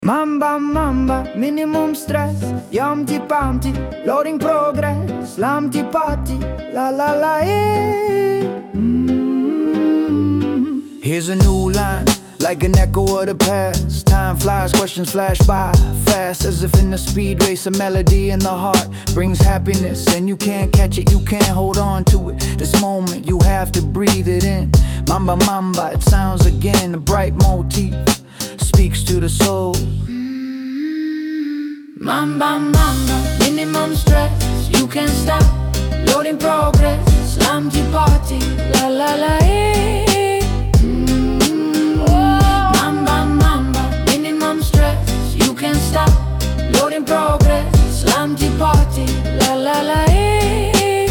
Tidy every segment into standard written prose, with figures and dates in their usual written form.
Mamba, mamba, minimum stress. Yumty pumpty, loading progress. Lumpty party, la la la, eh. Here's a new line, like an echo of the past. Time flies, questions flash by fast, as if in a speed race. A melody in the heart brings happiness, and you can't catch it, you can't hold on to it. This moment, you have to breathe it in. Mamba, mamba, it sounds again. A bright motif speaks to the soul. Mamba, mamba, minimum stress. You can't stop, loading progress. Lumpty party, la la la, eh. Mamba, mamba, minimum stress. You can't stop, loading progress. Lumpty party, la la la, eh.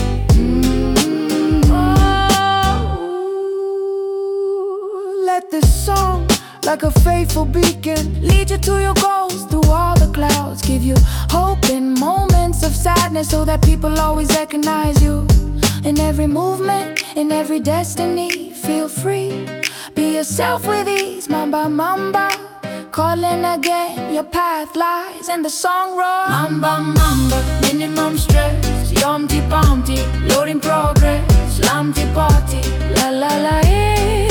Let this song, like a faithful beacon, lead you to your goals through all the clouds. Give you hope in moments of sadness, so that people always recognize you. In every movement, in every destiny, feel free, be yourself with ease. Mamba, mamba, calling again, your path lies in the song roar. Mamba, mamba, minimum stress. Yumty pumpty, loading progress. Lumpty party, la la la, eh.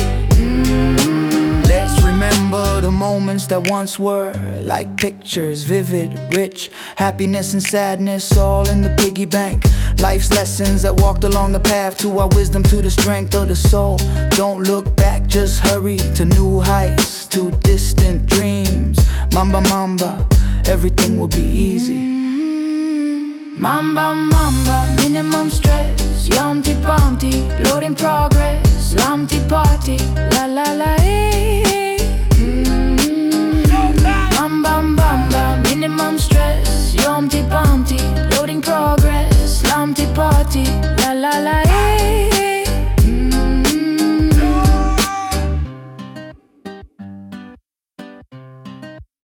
Let's remember the moments that once were, like pictures, vivid, rich. Happiness and sadness, all in the piggy bank. Life's lessons that walked along the path to our wisdom, to the strength of the soul. Don't look back, just hurry to new heights, to distant dreams. Mamba, mamba, everything will be easy. Mamba, mamba, minimum stress. Yumty pumpty, loading progress. Lumpty party, la la la, eh.